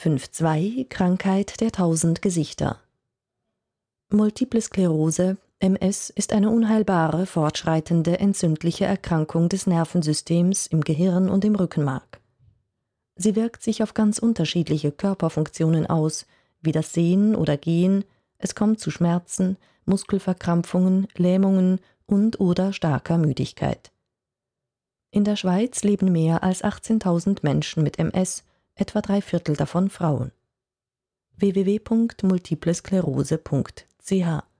5.2 Krankheit der 1000 Gesichter. Multiple Sklerose, MS, ist eine unheilbare, fortschreitende, entzündliche Erkrankung des Nervensystems im Gehirn und im Rückenmark. Sie wirkt sich auf ganz unterschiedliche Körperfunktionen aus, wie das Sehen oder Gehen, es kommt zu Schmerzen, Muskelverkrampfungen, Lähmungen und/oder starker Müdigkeit. In der Schweiz leben mehr als 18.000 Menschen mit MS, etwa 3/4 davon Frauen. www.multiplesklerose.ch